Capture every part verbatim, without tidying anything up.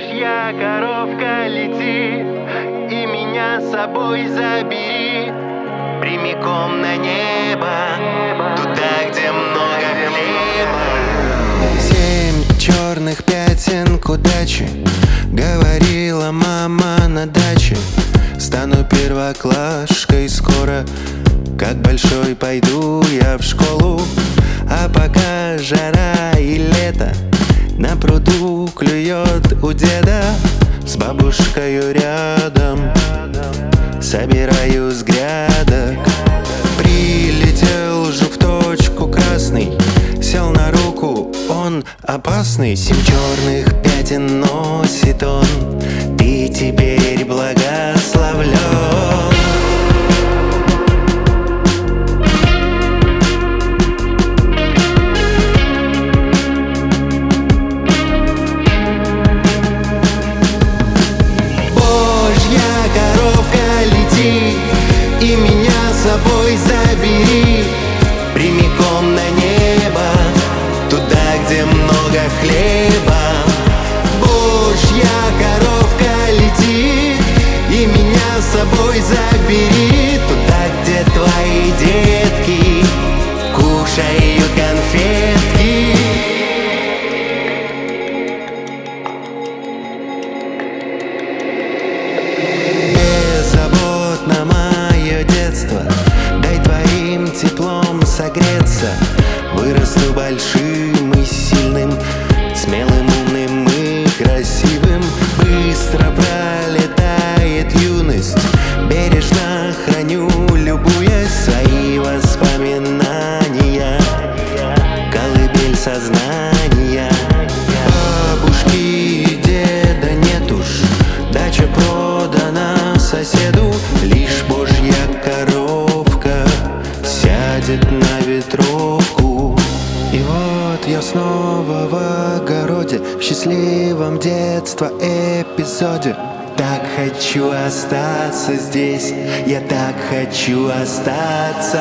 Божья коровка, лети и меня с собой забери прямиком на небо, туда, где много хлеба. Семь черных пятен к удаче, говорила мама на даче. Стану первоклашкой скоро, как большой пойду я в школу. А пока жара и лето, на пруду клюет у деда. С бабушкой рядом собираю с грядок. Прилетел жук в точку красный, сел на руку, он опасный. Семь черных пятен носит он, ты теперь благословлен. И меня с собой забери прямиком на небо, туда, где много хлеба. Божья коровка, лети и меня с собой забери туда, где твои детки кушают конфетки. Беззаботно мое детство, дай твоим теплом согреться. Вырасту большим и сильным, смелым, умным и красивым. Быстро пролетает юность, бережно храню, любуясь свои воспоминания. Колыбель сознания. Бабушки и деда нет уж, дача продана соседу. Лишь Божья коровка сядет на ветровку. И вот я снова в огороде, в счастливом детства эпизоде. Так хочу остаться здесь, я так хочу остаться.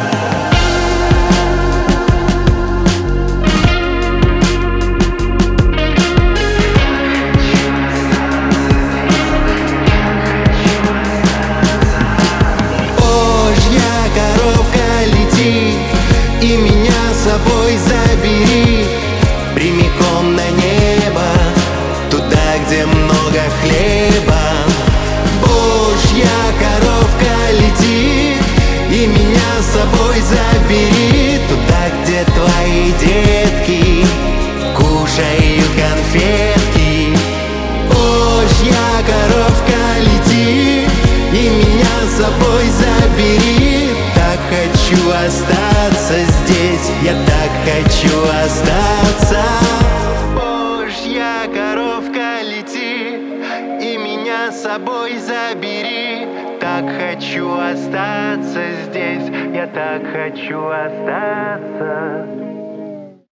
И меня с собой забери прямиком на небо, туда, где много хлеба. Божья коровка, лети и меня с собой забери туда, где твои детки кушают конфетки. Божья коровка, лети и меня с собой забери. Так хочу остаться здесь, я так хочу остаться. Божья коровка, лети и меня с собой забери. Так хочу остаться здесь, я так хочу остаться.